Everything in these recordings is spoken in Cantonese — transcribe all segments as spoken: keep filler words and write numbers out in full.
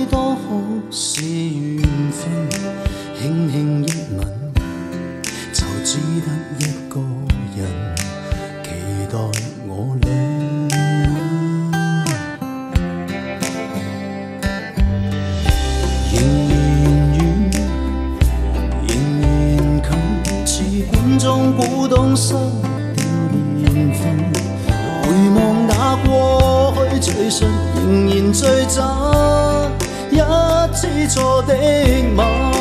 多好是缘分，轻轻一吻就只得一个人期待我俩。仍然远，仍然近，似管中古董失掉年份。回望那过去，随述仍然最真，一次错的吻。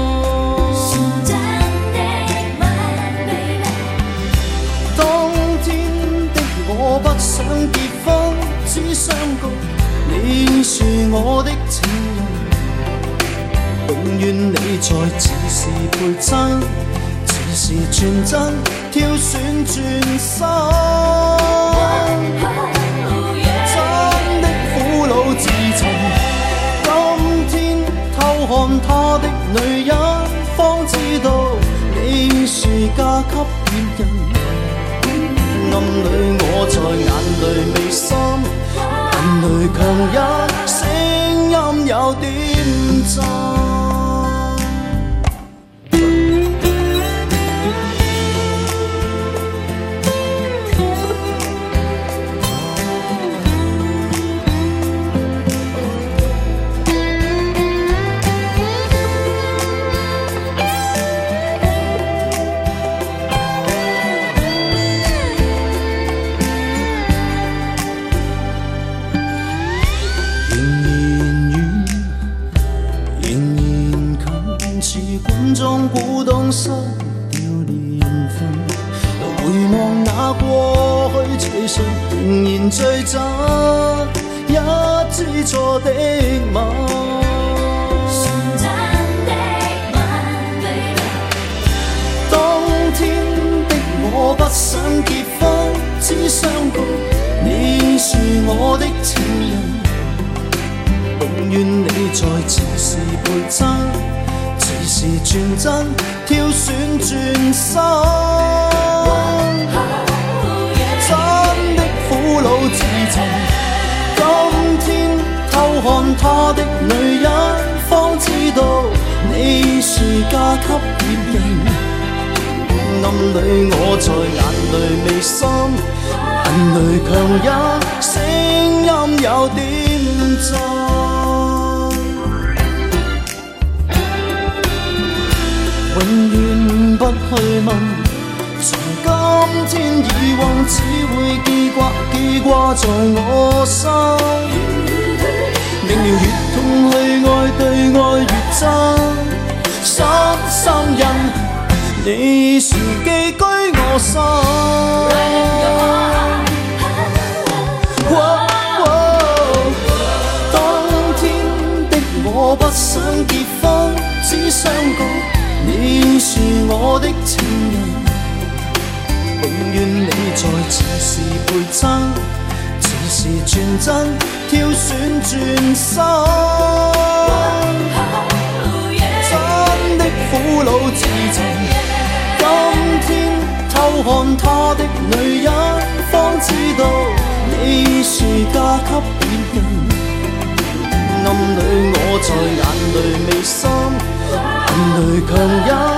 當天的我不想結婚，只相覺你是我的情人，永遠你在，似是陪襯，似是全真，挑選轉身。真的苦惱自尋，今天偷看他的女人，方知道你是嫁給別人。暗裏我在眼淚未濕，眼淚強忍，聲音有點震。中古董失掉年份，回望那過去，隨述仍然最真，一次錯的吻。當天的我不想結婚，只相覺你是我的情人，永遠你在，似是陪襯，是全真，挑選轉身。真的苦惱自尋，今天偷看他的女人，方知道你是嫁給別人。暗裏我在眼淚未濕，眼淚強忍，聲音有點震。永遠不去問，從今天以往只會記掛記掛在我心。明了越痛去愛，對愛越真，深深印你是寄居我心。哦哦、當天的我不想結婚，只相覺你是我的情人，永遠你在，似是陪襯，似是全真，挑選轉身。真的苦惱自尋，今天偷看他的女人，方知道你是嫁給別人。暗裏我在眼淚未濕，眼淚強忍。